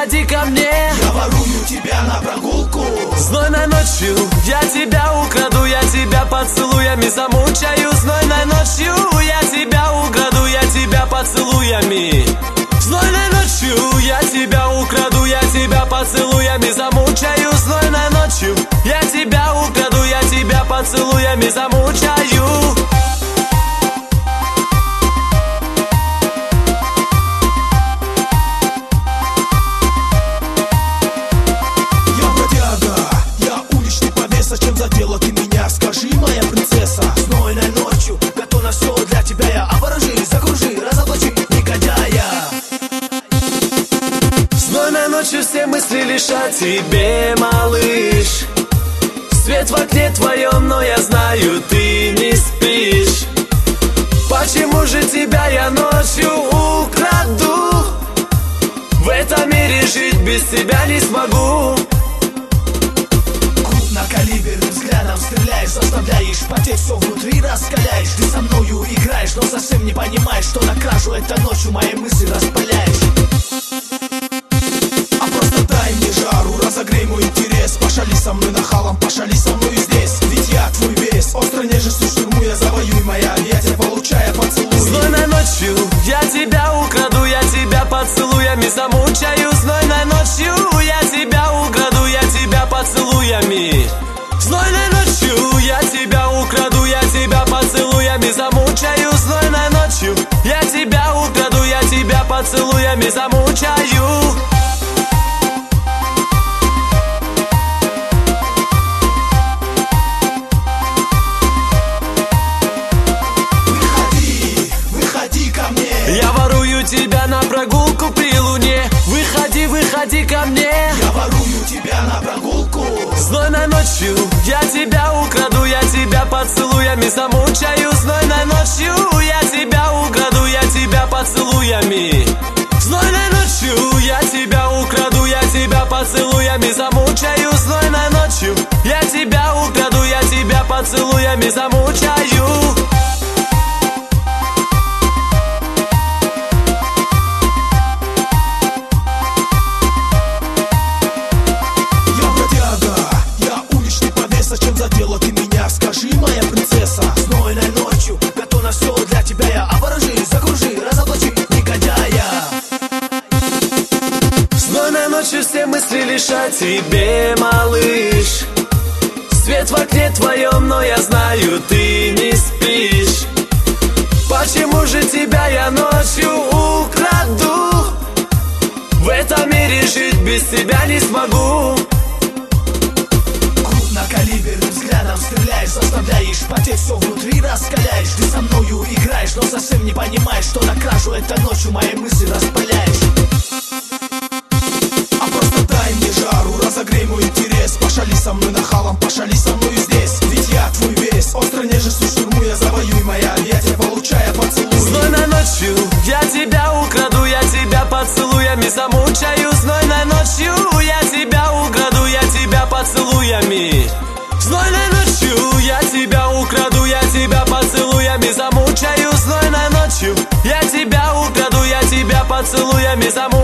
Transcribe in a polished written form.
выходи ко мне. Я ворую тебя на прогулку. Знойной ночью я тебя украду, я тебя поцелуями замучаю. Знойной ночью я тебя украду, я тебя поцелуями. Знойной ночью я тебя украду, я тебя поцелуями замучаю. Знойной ночью я тебя украду, я тебя поцелуями замучаю. Чем задела ты меня, скажи, моя принцесса? Знойной ночью готов на все для тебя я. Оборожи, закружи, разоблачи негодяя. Знойной ночью все мысли лишь о тебе, малыш. Свет в окне твоем, но я знаю, ты не спишь. Почему же тебя я ночью украду? В этом мире жить без тебя не смогу. Крупнокалиберным взглядом стреляешь, заставляешь потеть, все внутри раскаляешь. Ты со мною играешь, но совсем не понимаешь, что на кражу этой ночью мои мысли распаляешь. А просто дай мне жару, разогрей мой интерес. Пошали со мной нахалом, пошали со мной здесь. Ведь я твой весь, остро нежностью штурму я завоюй моя объятия, получая поцелуй. Знойной ночью я тебя украду, я тебя поцелуями замучаю. Знойной ночью я тебя украду, я тебя поцелуями. Знойной ночью я тебя украду, я тебя поцелуями замучаю. Знойной ночью я тебя украду, я тебя поцелуями замучаю. Выходи ко мне. Я ворую тебя на прогулку при луне. Выходи, выходи ко мне. Я ворую тебя на прогулку. Знойной ночью я тебя украду, я тебя поцелуями замучаю. Знойной ночью я тебя украду, я тебя поцелуями. Знойной ночью я тебя украду, я тебя поцелуями замучаю. Знойной ночью я тебя украду, я тебя поцелуями замучаю. Чем задела ты меня, скажи, моя принцесса? Знойной ночью готов на все для тебя я. Оборожи, закружи, разоблачи негодяя. Знойной ночью все мысли лишь о тебе, малыш. Свет в окне твоем, но я знаю, ты не спишь. Почему же тебя я ночью украду? В этом мире жить без тебя не смогу. Крупнокалиберным взглядом стреляешь, заставляешь потеть, все внутри раскаляешь. Ты со мною играешь, но совсем не понимаешь, что на кражу этой ночью мои мысли распаляешь. А просто дай мне жару, разогрей мой интерес. Пошали со мной нахалом, пошали со мной здесь. Ведь я твой весь, остро нежностью штурму я завоюй моя объятия, получая поцелуй. Знойной ночью я тебя украду, я тебя поцелуями замучаю. Знойной ночью я тебя украду, я тебя поцелуями. Знойной ночью я тебя украду, я тебя поцелуями замучаю. Знойной ночью я тебя украду, я тебя поцелуями замучаю.